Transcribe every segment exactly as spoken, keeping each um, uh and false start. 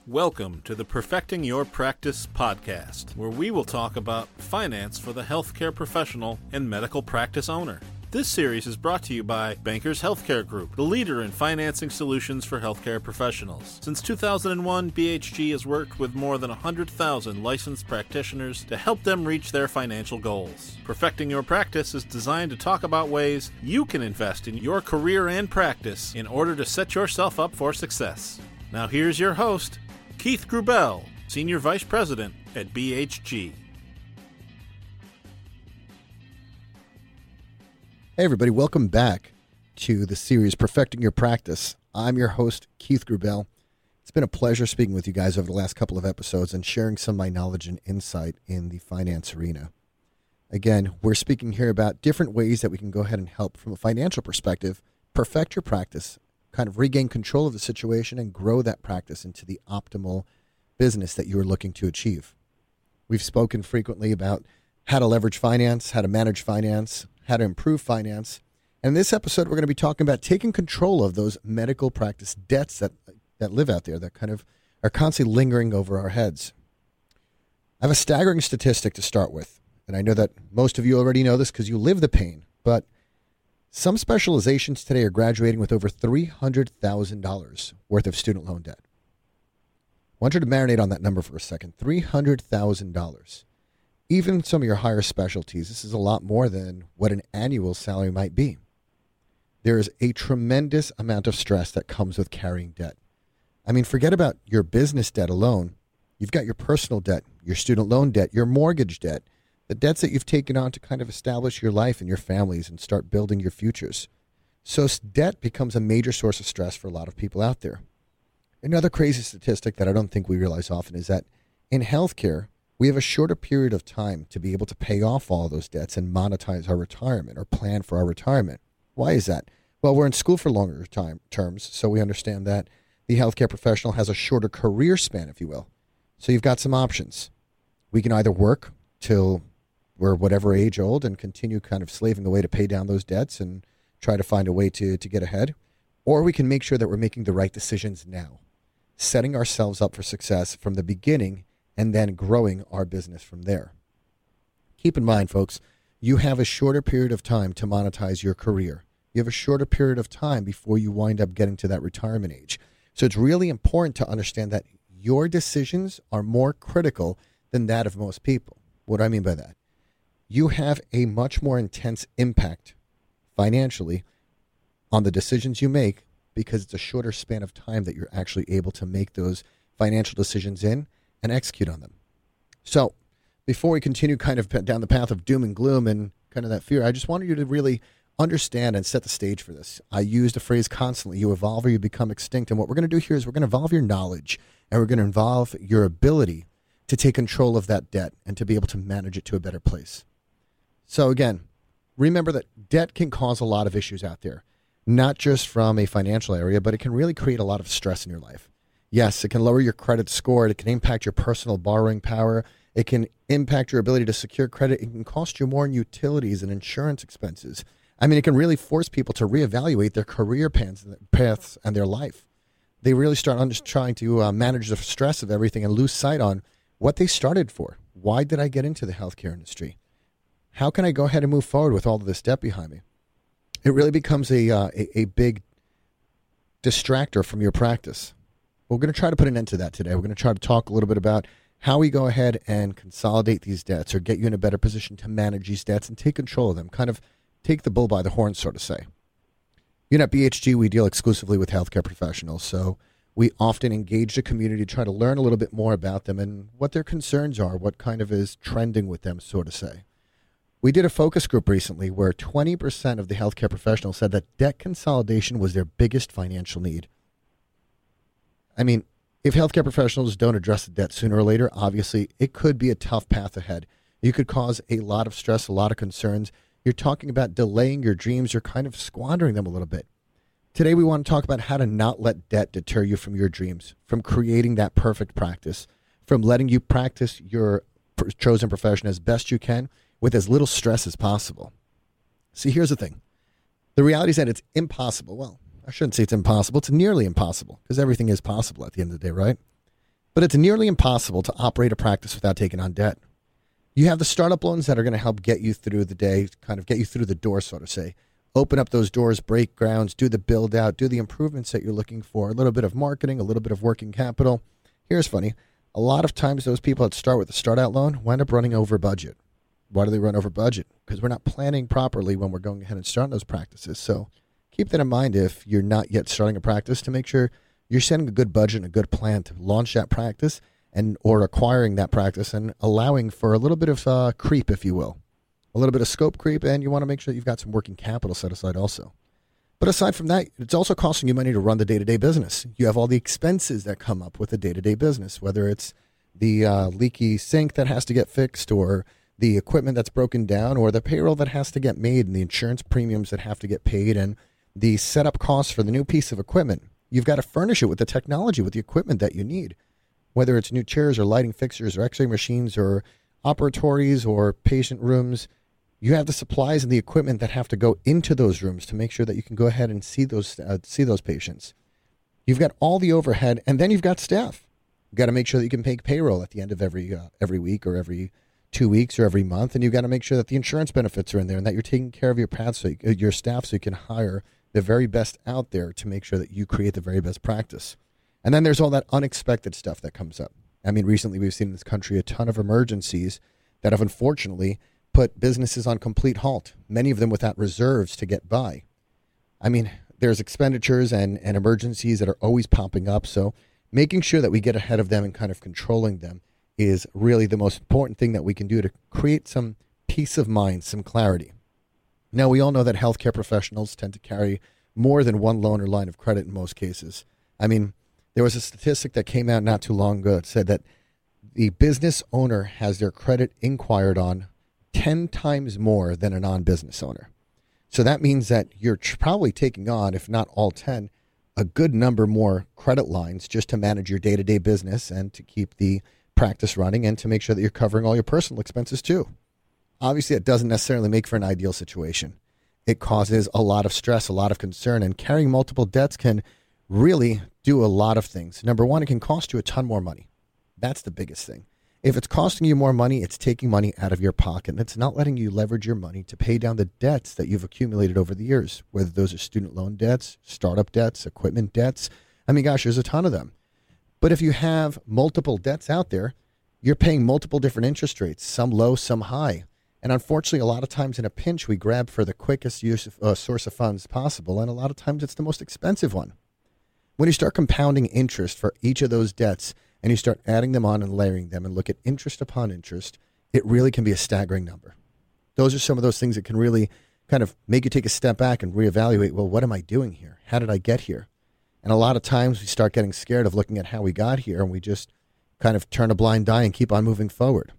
Welcome to the Perfecting Your Practice podcast, where we will talk about finance for the healthcare professional and medical practice owner. This series is brought to you by Bankers Healthcare Group, the leader in financing solutions for healthcare professionals. Since two thousand one, B H G has worked with more than one hundred thousand licensed practitioners to help them reach their financial goals. Perfecting Your Practice is designed to talk about ways you can invest in your career and practice in order to set yourself up for success. Now here's your host, Keith Grubel, Senior Vice President at B H G. Hey everybody, welcome back to the series Perfecting Your Practice. I'm your host, Keith Grubel. It's been a pleasure speaking with you guys over the last couple of episodes and sharing some of my knowledge and insight in the finance arena. Again, we're speaking here about different ways that we can go ahead and help from a financial perspective, perfect your practice, kind of regain control of the situation and grow that practice into the optimal business that you're looking to achieve. We've spoken frequently about how to leverage finance, how to manage finance, how to improve finance. And in this episode, we're going to be talking about taking control of those medical practice debts that, that live out there that kind of are constantly lingering over our heads. I have a staggering statistic to start with. And I know that most of you already know this because you live the pain, but some specializations today are graduating with over three hundred thousand dollars worth of student loan debt. I want you to marinate on that number for a second, three hundred thousand dollars. Even some of your higher specialties, this is a lot more than what an annual salary might be. There is a tremendous amount of stress that comes with carrying debt. I mean, forget about your business debt alone. You've got your personal debt, your student loan debt, your mortgage debt, the debts that you've taken on to kind of establish your life and your families and start building your futures. So debt becomes a major source of stress for a lot of people out there. Another crazy statistic that I don't think we realize often is that in healthcare, we have a shorter period of time to be able to pay off all those debts and monetize our retirement or plan for our retirement. Why is that? Well, we're in school for longer time terms, so we understand that the healthcare professional has a shorter career span, if you will. So you've got some options. We can either work till we're whatever age old and continue kind of slaving away to pay down those debts and try to find a way to, to get ahead, or we can make sure that we're making the right decisions now, setting ourselves up for success from the beginning and then growing our business from there. Keep in mind, folks, you have a shorter period of time to monetize your career. You have a shorter period of time before you wind up getting to that retirement age. So it's really important to understand that your decisions are more critical than that of most people. What do I mean by that? You have a much more intense impact financially on the decisions you make because it's a shorter span of time that you're actually able to make those financial decisions in and execute on them. So before we continue kind of down the path of doom and gloom and kind of that fear, I just wanted you to really understand and set the stage for this. I use the phrase constantly, you evolve or you become extinct. And what we're going to do here is we're going to evolve your knowledge and we're going to involve your ability to take control of that debt and to be able to manage it to a better place. So again, remember that debt can cause a lot of issues out there, not just from a financial area, but it can really create a lot of stress in your life. Yes, it can lower your credit score. It can impact your personal borrowing power. It can impact your ability to secure credit. It can cost you more in utilities and insurance expenses. I mean, it can really force people to reevaluate their career paths and their life. They really start under, trying to uh, manage the stress of everything and lose sight on what they started for. Why did I get into the healthcare industry? How can I go ahead and move forward with all of this debt behind me? It really becomes a, uh, a, a big distractor from your practice. We're going to try to put an end to that today. We're going to try to talk a little bit about how we go ahead and consolidate these debts or get you in a better position to manage these debts and take control of them, kind of take the bull by the horns, so to say. You know, at B H G, we deal exclusively with healthcare professionals, so we often engage the community to try to learn a little bit more about them and what their concerns are, what kind of is trending with them, so to say. We did a focus group recently where twenty percent of the healthcare professionals said that debt consolidation was their biggest financial need. I mean, if healthcare professionals don't address the debt sooner or later, obviously it could be a tough path ahead. You could cause a lot of stress, a lot of concerns. You're talking about delaying your dreams. You're kind of squandering them a little bit. Today, we want to talk about how to not let debt deter you from your dreams, from creating that perfect practice, from letting you practice your chosen profession as best you can with as little stress as possible. See, here's the thing. The reality is that it's impossible. Well, I shouldn't say it's impossible. It's nearly impossible because everything is possible at the end of the day, right? but it's nearly impossible to operate a practice without taking on debt. You have the startup loans that are going to help get you through the day, kind of get you through the door, so to say. Open up those doors, break grounds, do the build out, do the improvements that you're looking for, a little bit of marketing, a little bit of working capital. Here's funny. A lot of times those people that start with a start out loan wind up running over budget. Why do they run over budget? Because we're not planning properly when we're going ahead and starting those practices. So keep that in mind if you're not yet starting a practice, to make sure you're setting a good budget and a good plan to launch that practice and or acquiring that practice and allowing for a little bit of uh, creep, if you will. A little bit of scope creep, and you want to make sure that you've got some working capital set aside also. But aside from that, it's also costing you money to run the day-to-day business. You have all the expenses that come up with the day-to-day business, whether it's the uh, leaky sink that has to get fixed, or the equipment that's broken down, or the payroll that has to get made, and the insurance premiums that have to get paid, and the setup costs for the new piece of equipment. You've got to furnish it with the technology, with the equipment that you need, whether it's new chairs or lighting fixtures or x-ray machines or operatories or patient rooms. You have the supplies and the equipment that have to go into those rooms to make sure that you can go ahead and see those uh, see those patients. You've got all the overhead, and then you've got staff. You've got to make sure that you can pay payroll at the end of every uh, every week or every two weeks or every month, and you've got to make sure that the insurance benefits are in there and that you're taking care of your path, so you, your staff, so you can hire the very best out there to make sure that you create the very best practice. And then there's all that unexpected stuff that comes up. I mean, recently we've seen in this country a ton of emergencies that have unfortunately put businesses on complete halt, many of them without reserves to get by. I mean, there's expenditures and, and emergencies that are always popping up, so making sure that we get ahead of them and kind of controlling them is really the most important thing that we can do to create some peace of mind, some clarity. Now, we all know that healthcare professionals tend to carry more than one loan or line of credit in most cases. I mean, there was a statistic that came out not too long ago that said that the business owner has their credit inquired on ten times more than a non-business owner. So that means that you're tr- probably taking on, if not all ten, a good number more credit lines just to manage your day-to-day business and to keep the practice running and to make sure that you're covering all your personal expenses too. Obviously, it doesn't necessarily make for an ideal situation. It causes a lot of stress, a lot of concern, and carrying multiple debts can really do a lot of things. Number one, it can cost you a ton more money. That's the biggest thing. If it's costing you more money, it's taking money out of your pocket, and it's not letting you leverage your money to pay down the debts that you've accumulated over the years, whether those are student loan debts, startup debts, equipment debts. I mean, gosh, there's a ton of them. But if you have multiple debts out there, you're paying multiple different interest rates, some low, some high. And unfortunately, a lot of times in a pinch, we grab for the quickest use of, uh, source of funds possible, and a lot of times it's the most expensive one. When you start compounding interest for each of those debts, and you start adding them on and layering them and look at interest upon interest, it really can be a staggering number. Those are some of those things that can really kind of make you take a step back and reevaluate, well, what am I doing here? How did I get here? And a lot of times we start getting scared of looking at how we got here, and we just kind of turn a blind eye and keep on moving forward.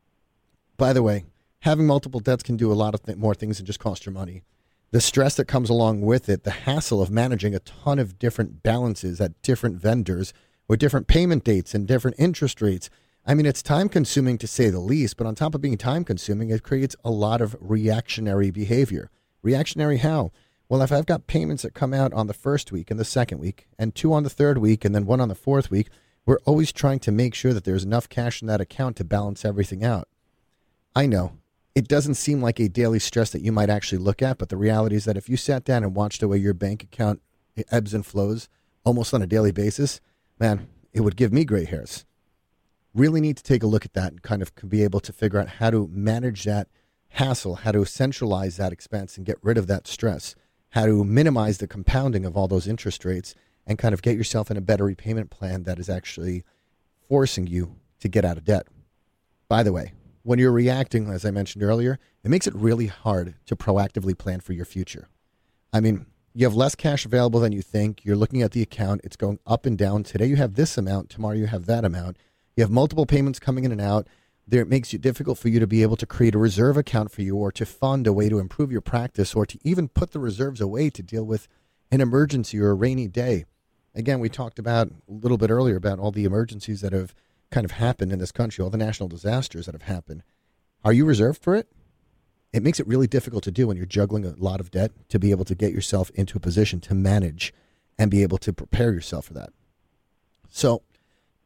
By the way, having multiple debts can do a lot of th- more things than just cost your money. The stress that comes along with it, the hassle of managing a ton of different balances at different vendors with different payment dates and different interest rates. I mean, it's time consuming to say the least, but on top of being time consuming, it creates a lot of reactionary behavior. Reactionary how? Well, if I've got payments that come out on the first week and the second week, and two on the third week, and then one on the fourth week, we're always trying to make sure that there's enough cash in that account to balance everything out. I know it doesn't seem like a daily stress that you might actually look at, but the reality is that if you sat down and watched the way your bank account ebbs and flows almost on a daily basis, man, it would give me gray hairs. Really need to take a look at that and kind of be able to figure out how to manage that hassle, how to centralize that expense and get rid of that stress, how to minimize the compounding of all those interest rates and kind of get yourself in a better repayment plan that is actually forcing you to get out of debt. By the way, when you're reacting, as I mentioned earlier, it makes it really hard to proactively plan for your future. I mean, you have less cash available than you think. You're looking at the account. It's going up and down. Today you have this amount. Tomorrow you have that amount. You have multiple payments coming in and out. There, it makes it difficult for you to be able to create a reserve account for you or to fund a way to improve your practice or to even put the reserves away to deal with an emergency or a rainy day. Again, we talked about a little bit earlier about all the emergencies that have kind of happened in this country, all the national disasters that have happened. Are you reserved for it? It makes it really difficult to do when you're juggling a lot of debt to be able to get yourself into a position to manage and be able to prepare yourself for that. So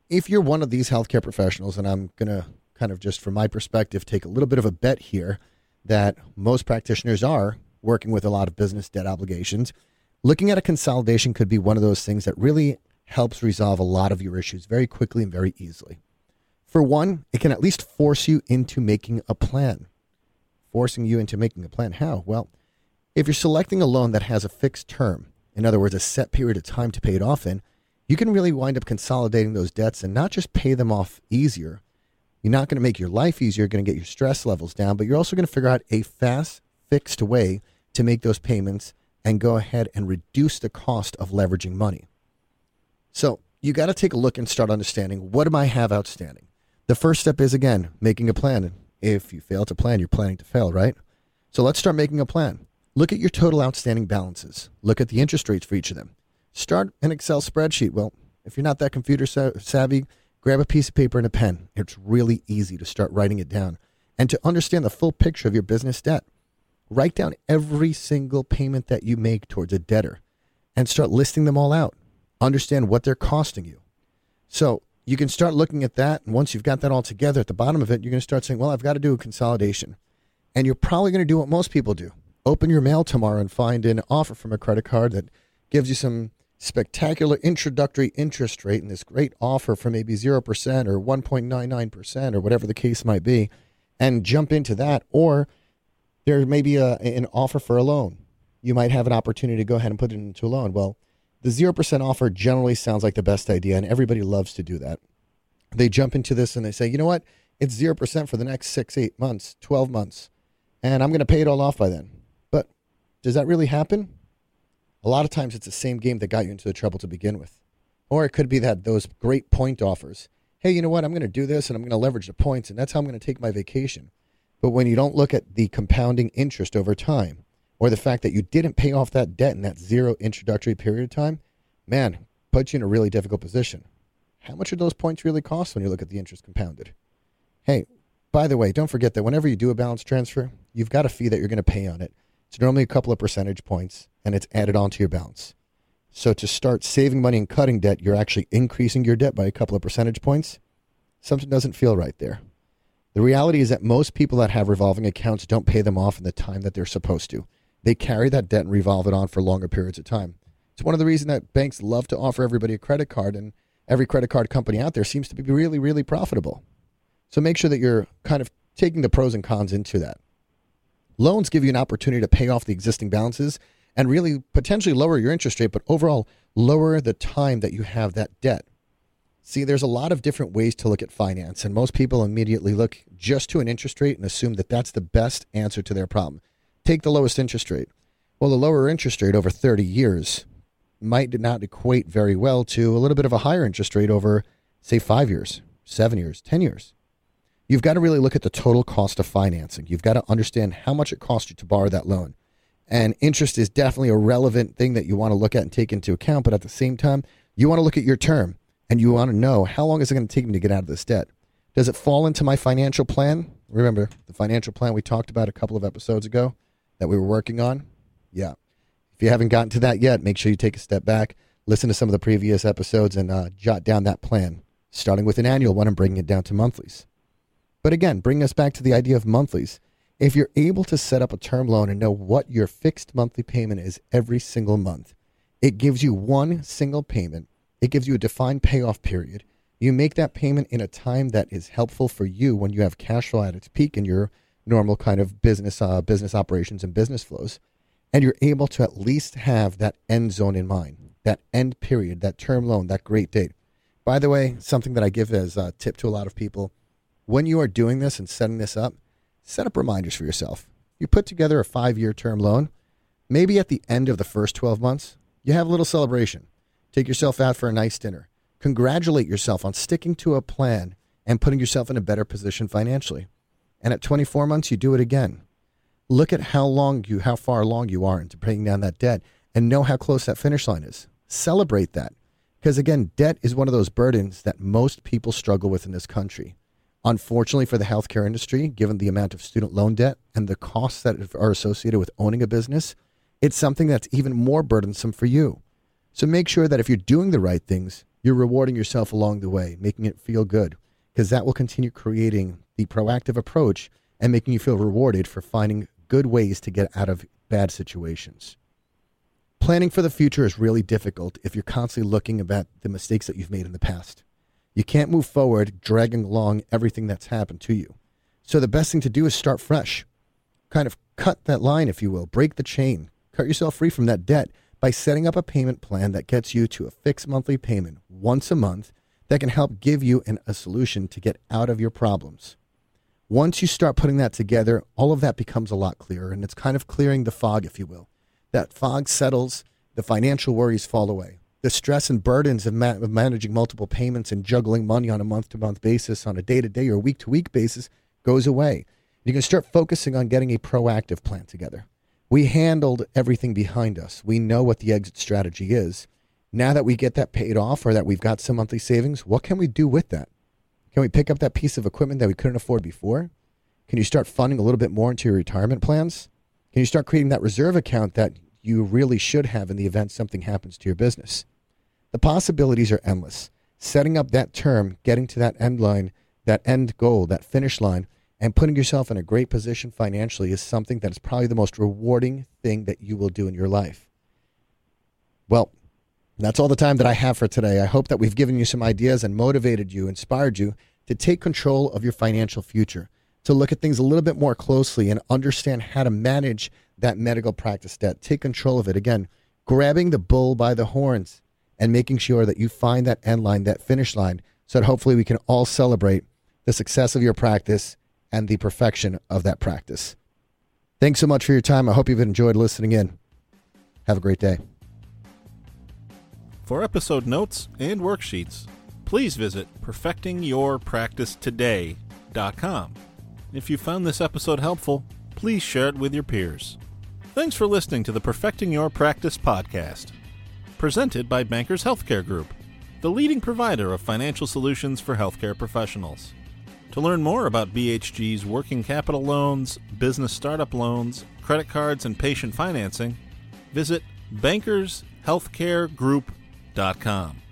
if you're one of these healthcare professionals, and I'm going to kind of just from my perspective take a little bit of a bet here that most practitioners are working with a lot of business debt obligations, looking at a consolidation could be one of those things that really helps resolve a lot of your issues very quickly and very easily. For one, it can at least force you into making a plan. Forcing you into making a plan. How? Well, if you're selecting a loan that has a fixed term, in other words, a set period of time to pay it off in, you can really wind up consolidating those debts and not just pay them off easier. You're not going to make your life easier, you're going to get your stress levels down, but you're also going to figure out a fast, fixed way to make those payments and go ahead and reduce the cost of leveraging money. So you got to take a look and start understanding, what do I have outstanding? The first step is, again, making a plan. If you fail to plan, you're planning to fail, right? So let's start making a plan. Look at your total outstanding balances. Look at the interest rates for each of them. Start an Excel spreadsheet. Well, if you're not that computer savvy, grab a piece of paper and a pen. It's really easy to start writing it down. And to understand the full picture of your business debt, write down every single payment that you make towards a debtor and start listing them all out. Understand what they're costing you. So you can start looking at that. And once you've got that all together at the bottom of it, you're going to start saying, well, I've got to do a consolidation. And you're probably going to do what most people do. Open your mail tomorrow and find an offer from a credit card that gives you some spectacular introductory interest rate and this great offer for maybe zero percent or one point nine nine percent or whatever the case might be, and jump into that. Or there may be a, an offer for a loan. You might have an opportunity to go ahead and put it into a loan. Well, the zero percent offer generally sounds like the best idea, and everybody loves to do that. They jump into this and they say, you know what? It's zero percent for the next six, eight months, twelve months, and I'm going to pay it all off by then. But does that really happen? A lot of times it's the same game that got you into the trouble to begin with. Or it could be that those great point offers. Hey, you know what? I'm going to do this and I'm going to leverage the points, and that's how I'm going to take my vacation. But when you don't look at the compounding interest over time, or the fact that you didn't pay off that debt in that zero introductory period of time, man, puts you in a really difficult position. How much do those points really cost when you look at the interest compounded? Hey, by the way, don't forget that whenever you do a balance transfer, you've got a fee that you're going to pay on it. It's normally a couple of percentage points, and it's added onto your balance. So to start saving money and cutting debt, you're actually increasing your debt by a couple of percentage points. Something doesn't feel right there. The reality is that most people that have revolving accounts don't pay them off in the time that they're supposed to. They carry that debt and revolve it on for longer periods of time. It's one of the reasons that banks love to offer everybody a credit card, and every credit card company out there seems to be really, really profitable. So make sure that you're kind of taking the pros and cons into that. Loans give you an opportunity to pay off the existing balances and really potentially lower your interest rate, but overall lower the time that you have that debt. See, there's a lot of different ways to look at finance, and most people immediately look just to an interest rate and assume that that's the best answer to their problem. Take the lowest interest rate. Well, the lower interest rate over thirty years might not equate very well to a little bit of a higher interest rate over, say, five years, seven years, ten years. You've got to really look at the total cost of financing. You've got to understand how much it costs you to borrow that loan. And interest is definitely a relevant thing that you want to look at and take into account. But at the same time, you want to look at your term, and you want to know, how long is it going to take me to get out of this debt? Does it fall into my financial plan? Remember the financial plan we talked about a couple of episodes ago that we were working on? Yeah. If you haven't gotten to that yet, make sure you take a step back, listen to some of the previous episodes, and uh, jot down that plan, starting with an annual one and bringing it down to monthlies. But again, bring us back to the idea of monthlies. If you're able to set up a term loan and know what your fixed monthly payment is every single month, it gives you one single payment. It gives you a defined payoff period. You make that payment in a time that is helpful for you when you have cash flow at its peak in your normal kind of business uh, business operations and business flows. And you're able to at least have that end zone in mind, that end period, that term loan, that great date. By the way, something that I give as a tip to a lot of people, when you are doing this and setting this up, set up reminders for yourself. You put together a five-year term loan. Maybe at the end of the first twelve months, you have a little celebration. Take yourself out for a nice dinner. Congratulate yourself on sticking to a plan and putting yourself in a better position financially. And at twenty-four months, you do it again. Look at how long you, how far along you are into paying down that debt and know how close that finish line is. Celebrate that. Because again, debt is one of those burdens that most people struggle with in this country. Unfortunately for the healthcare industry, given the amount of student loan debt and the costs that are associated with owning a business, it's something that's even more burdensome for you. So make sure that if you're doing the right things, You're rewarding yourself along the way, making it feel good, because that will continue creating the proactive approach and making you feel rewarded for finding good ways to get out of bad situations. Planning for the future is really difficult if you're constantly looking at the mistakes that you've made in the past. You can't move forward dragging along everything that's happened to you. So the best thing to do is start fresh. Kind of cut that line, if you will. Break the chain. Cut yourself free from that debt by setting up a payment plan that gets you to a fixed monthly payment once a month that can help give you an, a solution to get out of your problems. Once you start putting that together, all of that becomes a lot clearer, and it's kind of clearing the fog, if you will. That fog settles, the financial worries fall away. The stress and burdens of, ma- of managing multiple payments and juggling money on a month-to-month basis, on a day-to-day or week-to-week basis, goes away. You can start focusing on getting a proactive plan together. We handled everything behind us. We know what the exit strategy is. Now that we get that paid off or that we've got some monthly savings, what can we do with that? Can we pick up that piece of equipment that we couldn't afford before? Can you start funding a little bit more into your retirement plans? Can you start creating that reserve account that you really should have in the event something happens to your business? The possibilities are endless. Setting up that term, getting to that end line, that end goal, that finish line, and putting yourself in a great position financially is something that is probably the most rewarding thing that you will do in your life. Well, that's all the time that I have for today. I hope that we've given you some ideas and motivated you, inspired you to take control of your financial future, to look at things a little bit more closely and understand how to manage that medical practice debt. Take control of it. Again, grabbing the bull by the horns and making sure that you find that end line, that finish line, so that hopefully we can all celebrate the success of your practice and the perfection of that practice. Thanks so much for your time. I hope you've enjoyed listening in. Have a great day. For episode notes and worksheets, please visit perfecting your practice today dot com. If you found this episode helpful, please share it with your peers. Thanks for listening to the Perfecting Your Practice podcast, presented by Bankers Healthcare Group, the leading provider of financial solutions for healthcare professionals. To learn more about B H G's working capital loans, business startup loans, credit cards, and patient financing, visit bankers healthcare group dot com.